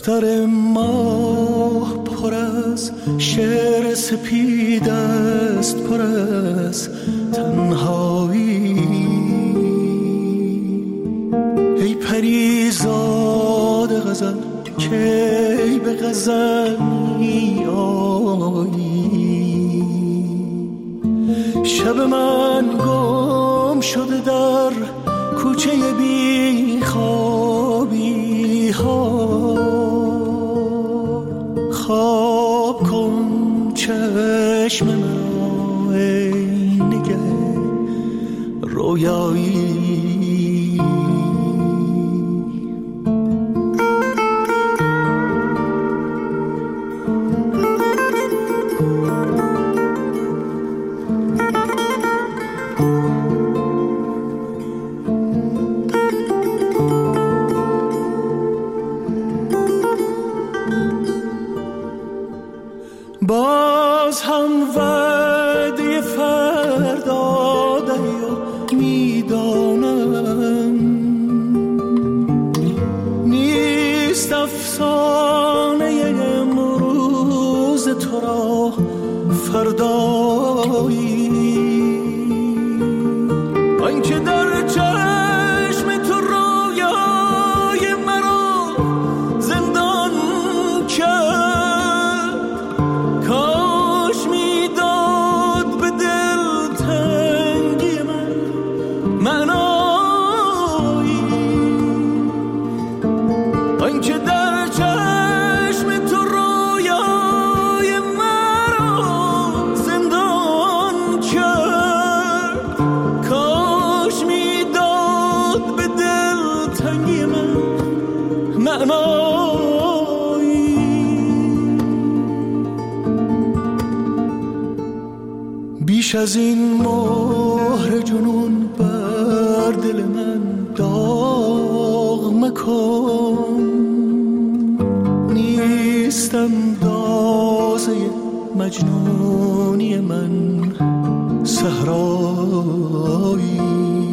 دفتر ماه پر از شعر سپید است، پر از تنهایی. ای پریزاد غزل کی به غزل می آیی؟ شب من گم شده در کوچه بی خوابی ها. خواب کن چشم من ای نگه رویایی. باز هم وعده فردا داری و میدانم نیست افسانه امروز تو را فردایی. آنکه در چشم تو رویای مرا زندان کرد، کاش میداد به دل تنگی من معنایی. آنکه در چشم تو رویای مرا زندان کرد، کاش میداد به دل تنگی من معنایی. بیش از این مهر جنون بر دل من داغ مکن. نیستم دازه مجنونی من صحرایی.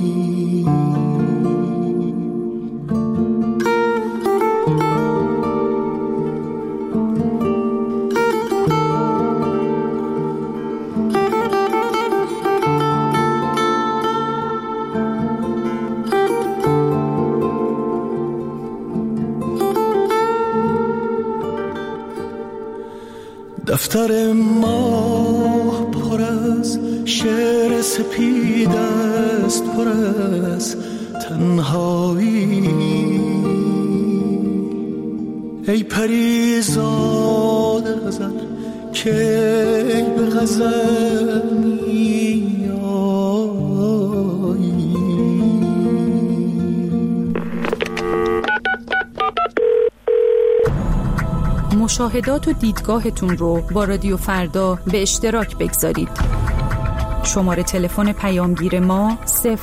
دفتر ماه پر از شعر سپید است، پر از تنهایی. ای پریزاد غزل کی به غزل می آیی؟ مشاهدات و دیدگاهتون رو با رادیو فردا به اشتراک بگذارید. شماره تلفن پیامگیر ما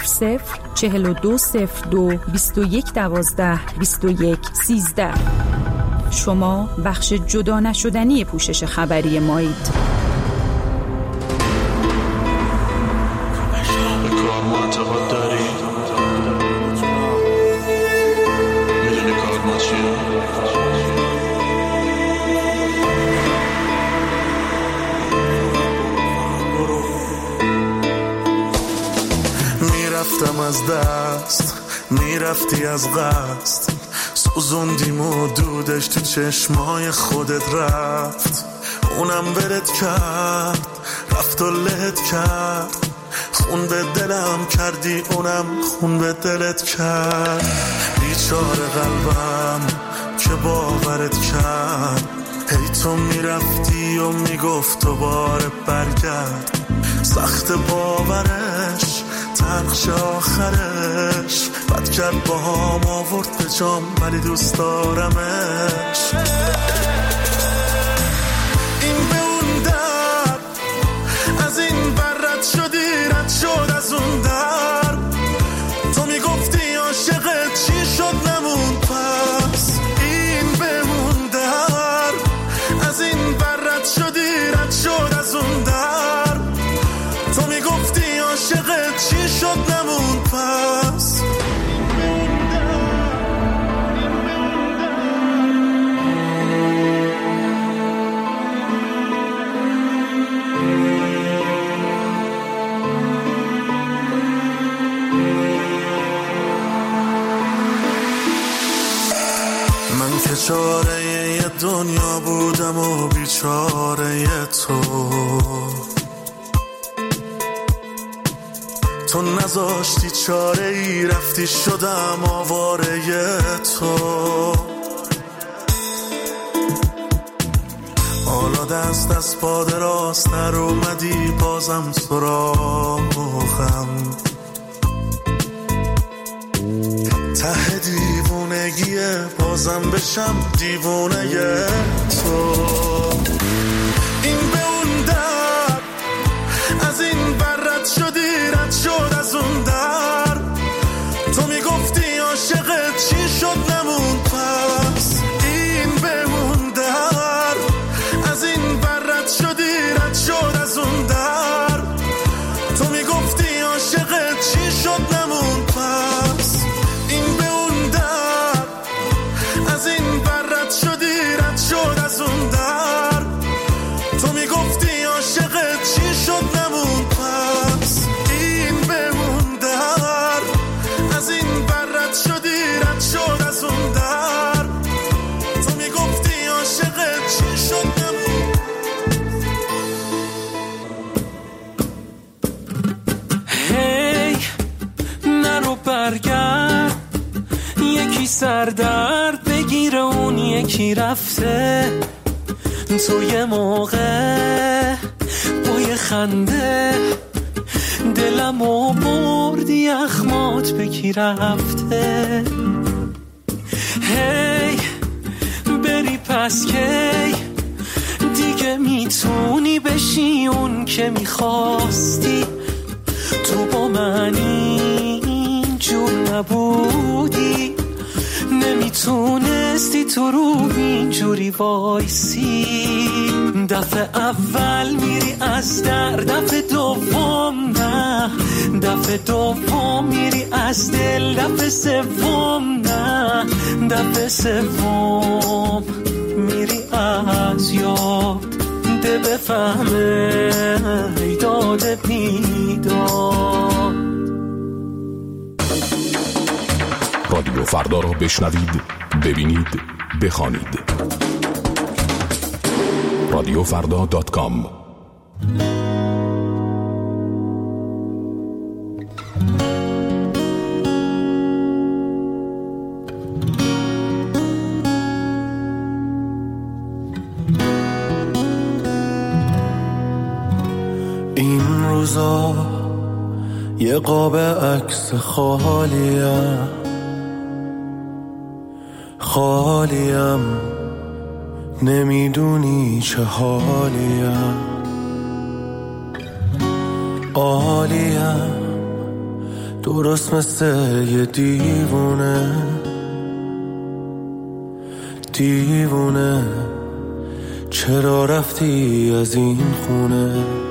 00420221122113. شما بخش جدا نشدنی پوشش خبری مایید. میرفتم از دست، میرفتی از قصد، سوزوندیم و دودش تو چشمای خودت رفت. اونم ولت کرد، رفت و لهت کرد، خون به دلم کردی، اونم خون به دلت کرد. بیچاره قلبم که باورت کرد، هی تو میرفتی و میگفت دوباره برگرد. سخت باورش، تلخش آخرش، بد کرد با هم آورد به جام، ولی دوست دارمش. این به اون در، از این بر رد شدی، رد شد از اون در. تو میگفتی عاشقت، چی شد نمون پس؟ این به اون در، از این بر رد شدی، رد شد از اون در. تو میگفتی عاشقت، چی شد نمون پس؟ بیچاره یه دنیا بودم و بیچاره تو نذاشتی چاره ای، رفتی شدم آواره تو. حالا دست از پا دراز تر اومدی بازم سراغم، ته دیوونگیه بازم بشم دیوونه تو. این به اون در از این بر رد شدی، رد شد از اون در. تو میگفتی عاشقت چی شد نمون پس. این به اون در از این بر رد شدی، رد شد از اون در. تو میگفتی عاشقت چی شد نمون پس. این به اون در از این بر رد شدی، رد شد از اون در. تو میگفتی عاشقت چی شد نمون پس. این به اون در از این بر رد شدی، رد شد از اون در. تو میگفتی عاشقت چی شد نمون. هی نرو برگرد، یکی سردرد بگیره اون یکی رفته. تو یه موقع با یه خنده دلمو بردی اخمات بگی رفته. هی بری پس کی دیگه میتونی بشی اون که میخواستی. تو با من اینجور نبودی، نمیتونستی تو رو اینجوری وایسی. دفعه اول میری از در، دفعه دوم نه، دفعه دوم میری از دل، دفعه سوم نه، دفعه سوم میری از یاد. ده بفهمه داد بیداد. رادیو فردا را بشنوید، ببینید، بخوانید. رادیوفردا.com. این روزا یه قاب عکس خالیم، نمیدونی چه حالیم. عالیم درست مثل یه دیوونه. چرا رفتی از این خونه؟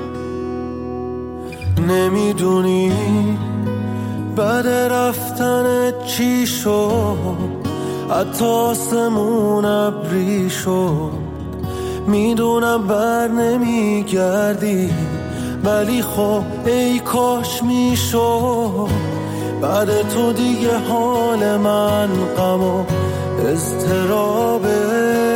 نمیدونی بعد رفتن چی شد، حتی آسمون ابری شد. میدونم بر نمیگردی، ولی خب ای کاش میشد. بعد تو دیگه حال من غم و اضطرابه.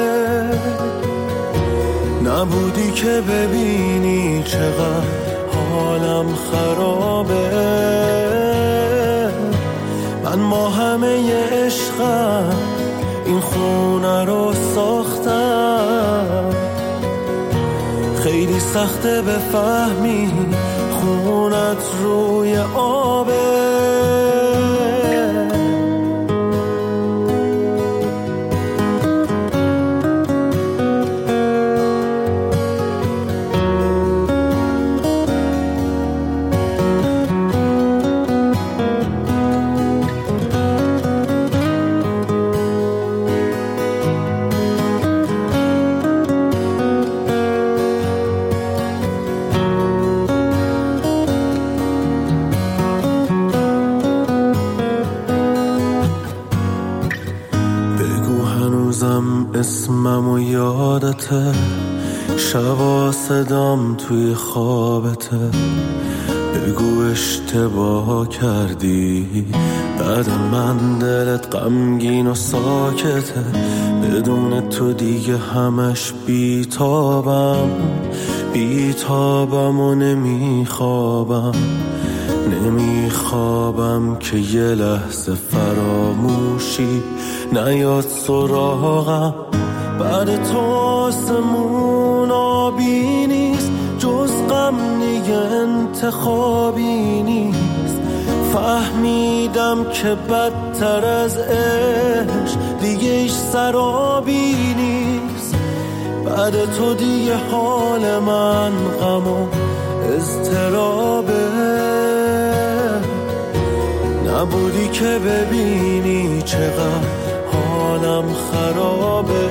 نبودی که ببینی چقدر حالم خرابه. من با همه عشقم این خونه رو ساختم. خیلی سخته بفهمی خونت روی آبه. اسمم و یادته، شبا صدام توی خوابته. بگو اشتباه کردی. بعد من دلت غمگین و ساکته، بدون تو دیگه همش بیتابم و نمیخوابم که یه لحظه فراموشی نیاد سراغم. بعد تو آسمون آبی نیست، جز غم دیگه انتخابی نیست. فهمیدم که بدتر از عشق دیگه ایش سرابی نیست. بعد تو دیگه حال من غم و اضطرابه، نبودی که ببینی چقدر حالم خرابه.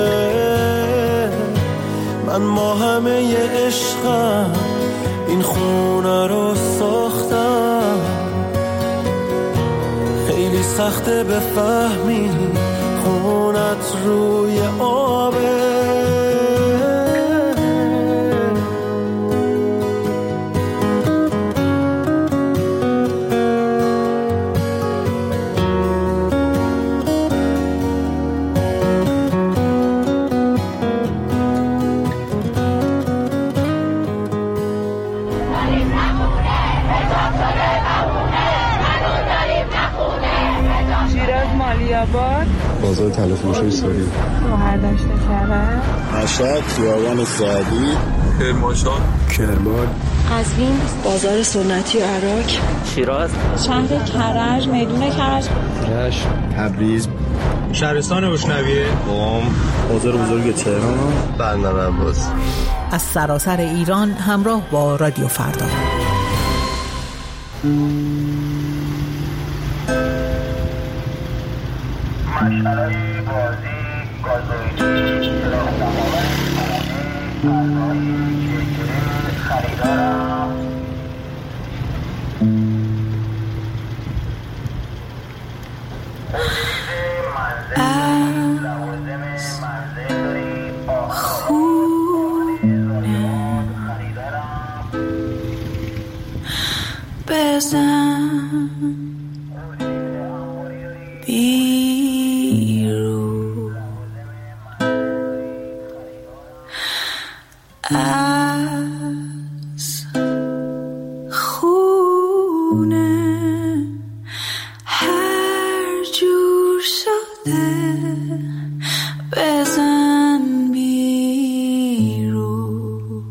من ما همه ی عشقم این خونه رو ساختم. خیلی سخته بفهمی خونت روی آبه. بازار تلفروشی سوری، مهردشت کرد، مشهد، خیابان سعدی، کرمانشاه، کرمان، قزوین، بازار سنتی و عراق، شیراز، شهر کرج، میدون کرج، رشت، تبریز، شهرستان بوشنویه، قم، بازار بزرگ تهران، بندر عباس. از سراسر ایران همراه با رادیو فردا. مشغله بازی گازویی راهنمایی عمومی غذایی خریدارم لوازم منزل داری خریدارم بزن از خونه هر جور شده بزن بیرون.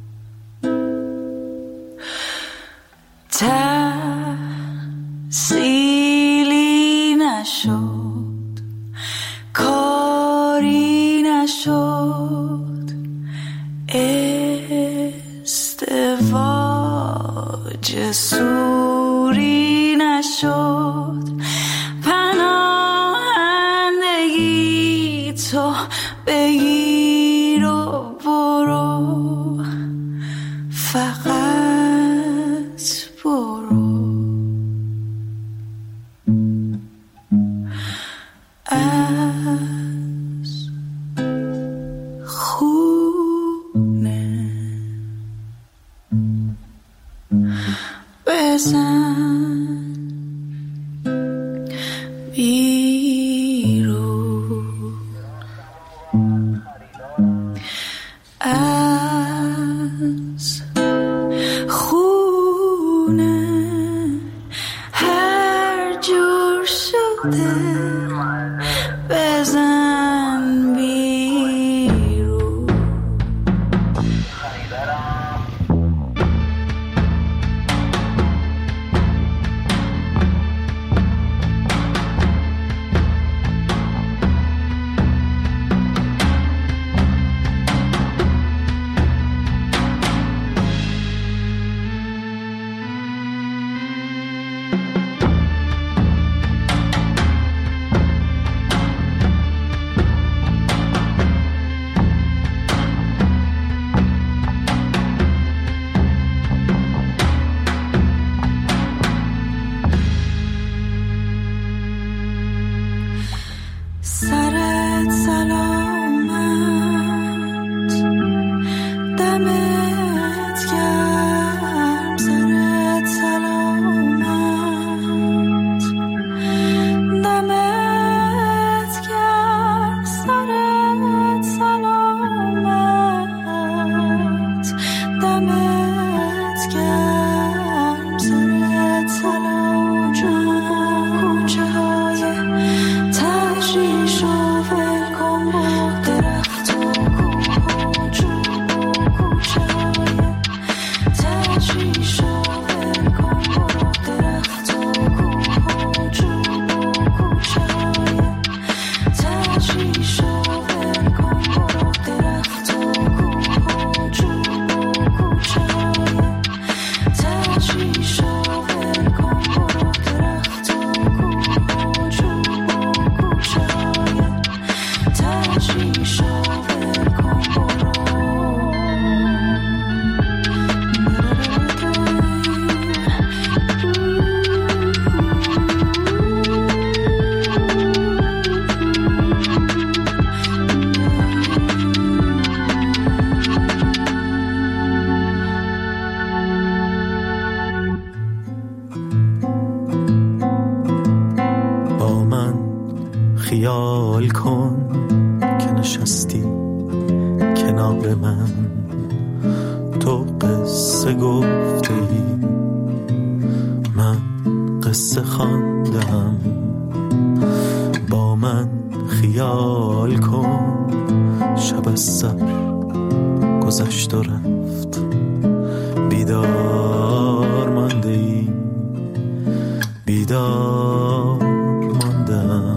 تحصیلی نشد، کاری نشد، ازدواج سوری نشد، پناهندگی تو بگیر و برو، فقط برو. از خونه بزن بیرون. از خونه هر جور شده بزن بیرون. خیال کن که نشستی کنار من، تو قصه گفته ای، من قصه خواندم. با من خیال کن شب از سر گذشت و رفت، بیدار مانده ای، بیدار ماندم.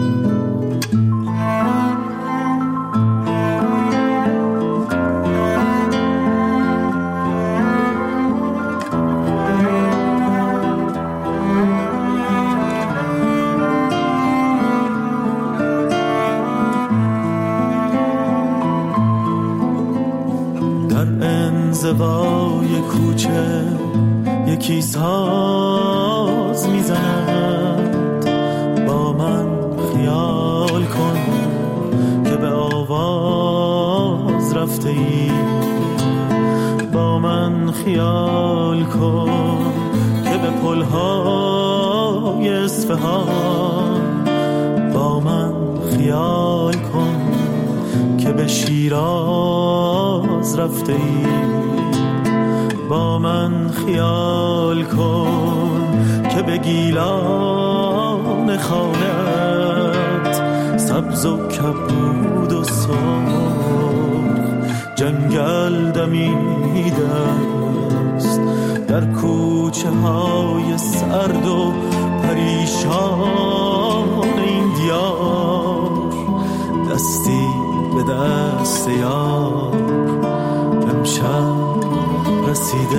انزوای کوچه یکی ساز میزند، با من خیال کن که به آواز رفته ای، با من خیال کن که به پلهای اصفهان، با من خیال کن که به شیراز رفته ای، با من خیال کن که به گیلان خانت سبز و کبود و سرخ جنگل دمیده است، در کوچه های سرد و پریشان این دیار دستی به دست یار امشب رسیده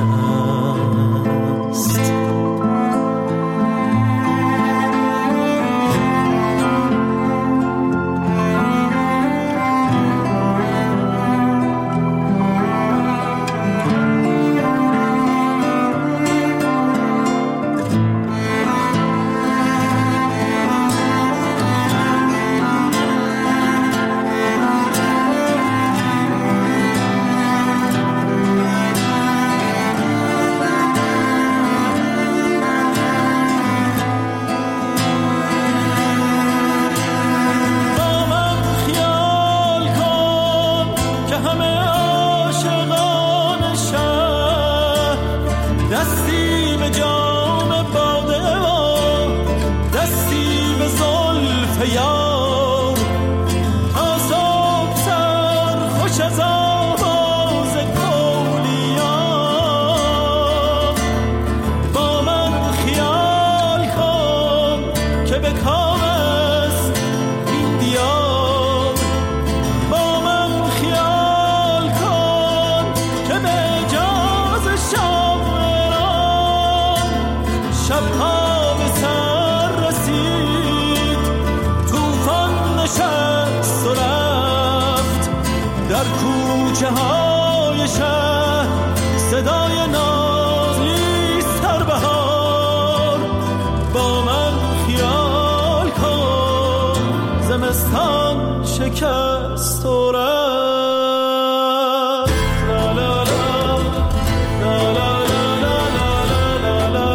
است. شکست و رفت، لا لا لا لا لا لا لا لا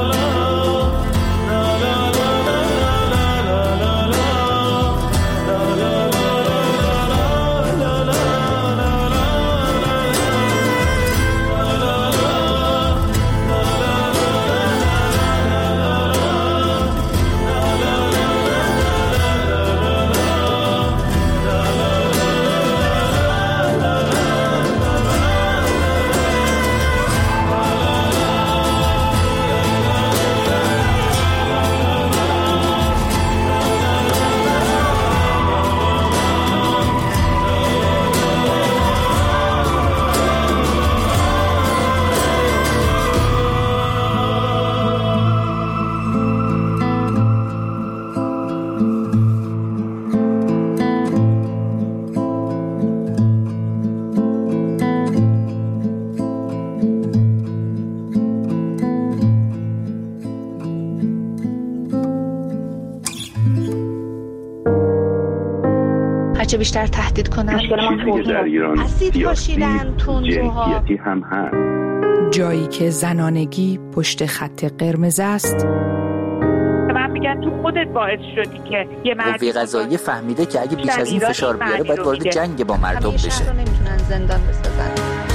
هرچه بیشتر تهدید کنن چیزی که در ایران اسید پاشیدن تندروها هم هست. جایی که زنانگی پشت خط قرمز است. من میگن تو خودت باعث شدی که یه مرد قوه قضاییه فهمیده که اگه بیش از این فشار بیاره باید وارد جنگ با مردم بشه. شهر رو نمیتونن زندان بسازن.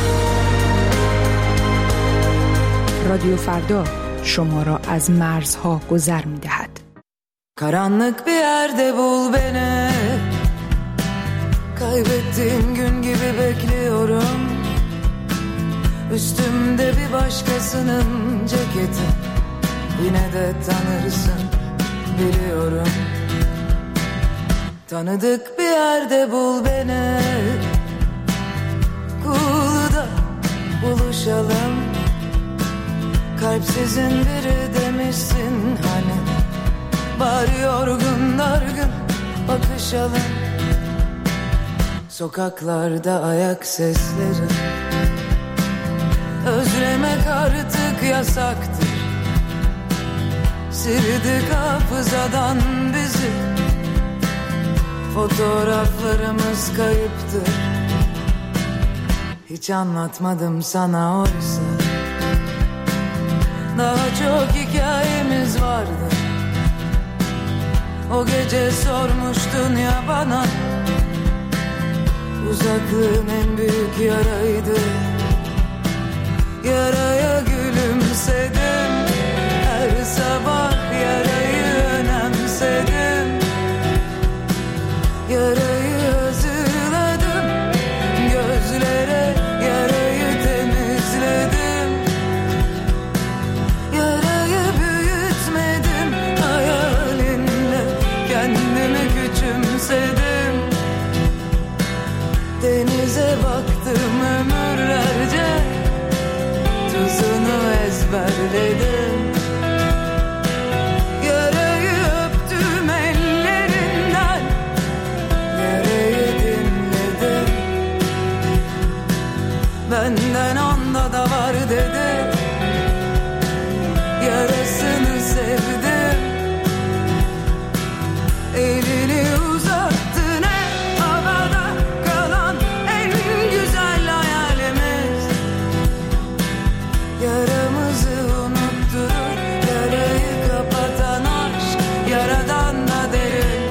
رادیو فردا شما را از مرزها گذر می‌دهد. Karanlık bir yerde bul beni. Kaybettiğim gün gibi bekliyorum. Üstümde bir başkasının ceketi. Yine de tanırsın biliyorum. Tanıdık bir yerde bul beni. Kulu'da buluşalım. Kalpsizin biri demişsin hani. Bari yorgun dargın bakışalım. Sokaklarda ayak sesleri. Özlemek artık yasaktır. Sildik hafızadan bizi. Fotoğraflarımız kayıptır. Hiç anlatmadım sana oysa. Daha çok hikayemiz vardı. O gece sormuştun ya bana. Uzaklığın en büyük yaraydı. Yaraya gülümsedim. Her sabah yarayı önemsedim. Yarayı hazırladım. Gözlere yarayı temizledim. Yarayı büyütmedim. Hayalinle kendimi küçümsedim. Denize baktım ömürlerce. Tuzunu ezberledim. Yarayı öptüm ellerinden. Yarayı dinledim. Benden onda da var dedi. Yarasını sevdim. Elini uzattı ne havada kalan en güzel hayalimiz. Yaramızı unutturur yarayı kapatan aşk yaradan da derin.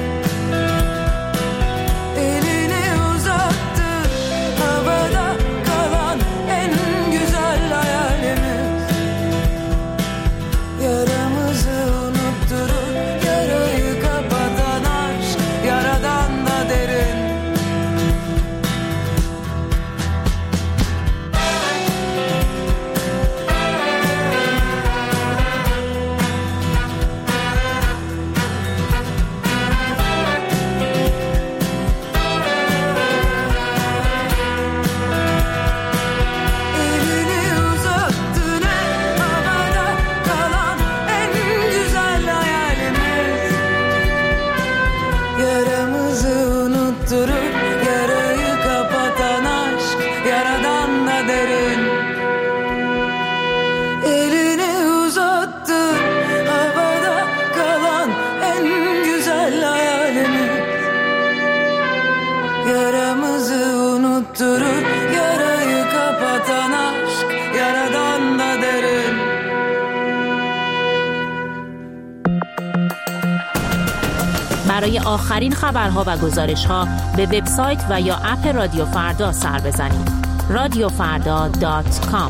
Elini uzattı havada kalan en güzel hayalimiz. Yaramızı unutturur yarayı kapatan aşk yaradan da derin. Elini uzattı ne havada kalan en güzel hayalimiz. Yaramızı unutturur yarayı kapatan aşk yaradan da derin. Elini uzattı havada kalan en güzel hayalimiz. Yaramızı unutturur yarayı kapatan aşk yaradan da derin. برای آخرین خبرها و گزارشها به وبسایت و یا اپ رادیو فردا سر بزنید. radiofarda.com.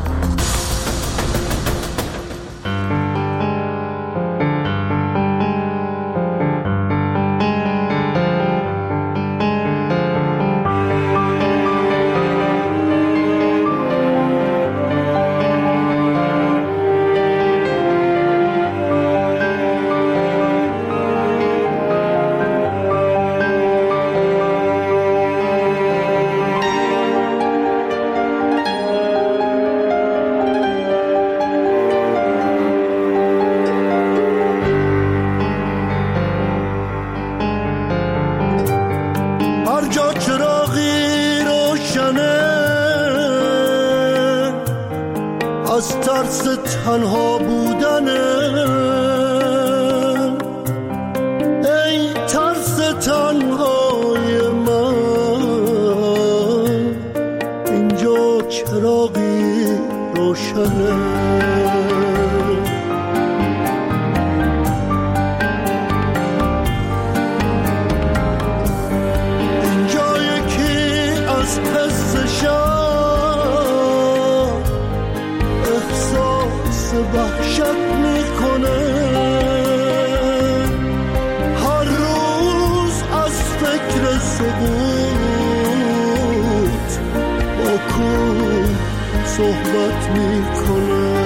هر جا چراغی روشنه از ترس تنها بودنه ای ترس تنهای من اینجا چراغی روشنه صحبت میکنه.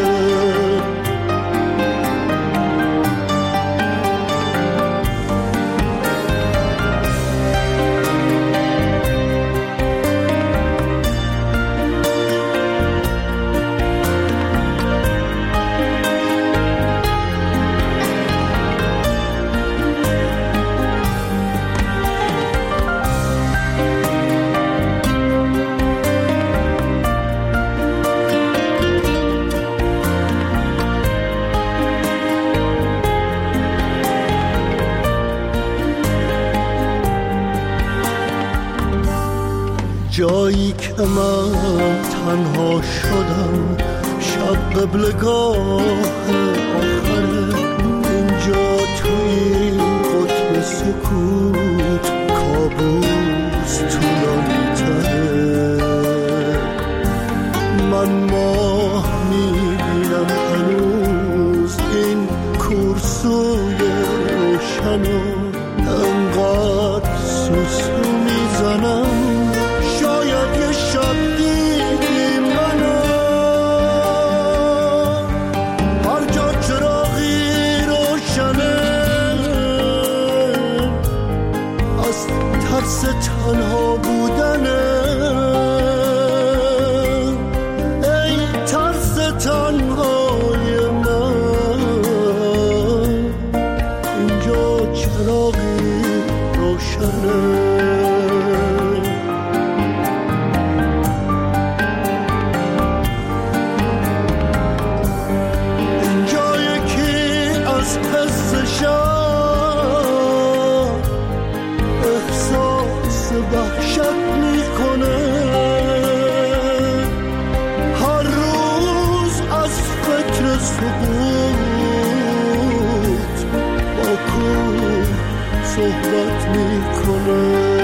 جایی که من تنها شدم، شب قبلگاه آخره، اینجا توی قطب سکوت کابوس طولانی تره. من ماه میبینم هنوز این کورسوی روشنو، انقدر سوسو میزنم شاید یه شب دیدی منو. هر جا چراغی روشنه، از ترس تنها بودنه. ای ترس تنهای من، اینجا چراغی روشنه. احساس وحشت میکنه، هر روز از فکر سقوط با کوه صحبت میکنه.